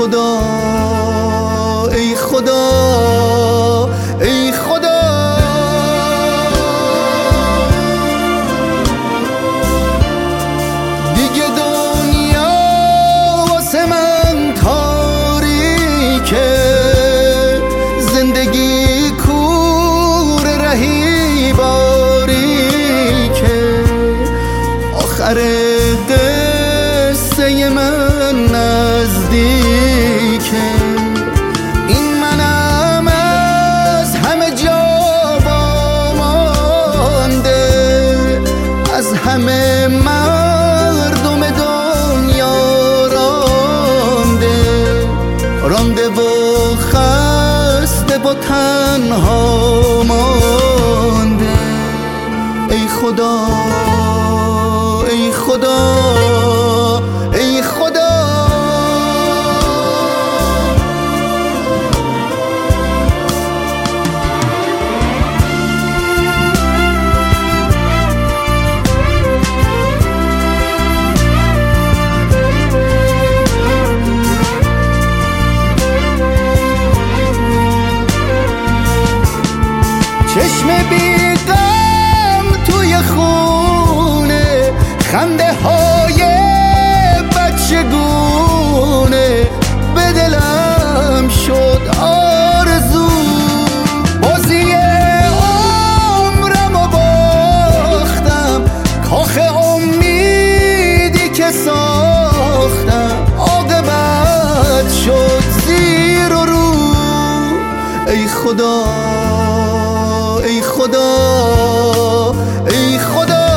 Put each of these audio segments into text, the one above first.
خدا ای خدا ای خدا، دیگه دنیا واسه من تاریکه، زندگی کور رهی باریکه، آخر قصه من نزدیکه، این منم از همه جا وامانده، از همه مردم دنیا رانده و خسته و تنها مانده. ای خدا ای خدا ای خدا، چشم بی‌غم توی خونه، خنده های بچگونه، به دلم شد آرزو، بازی عمرم و باختم، کاخ امیدی که ساختم، عاقبت شد زیر و رو. ای خدا ای خدا ای خدا،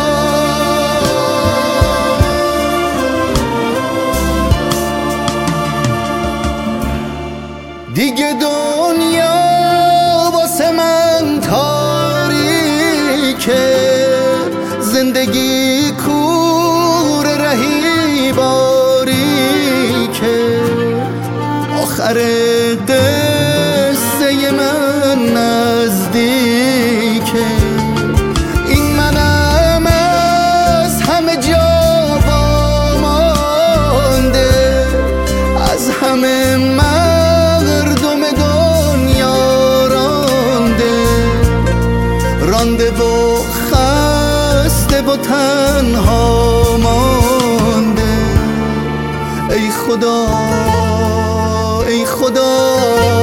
دیگه دنیا واسه من تاریکه، زندگی کور رهی باریکه، آخر قصه من نزدیکه، این منم از همه جا وامانده، از همه مردم دنیا رانده و خسته و تنها مانده. ای خدا ای خدا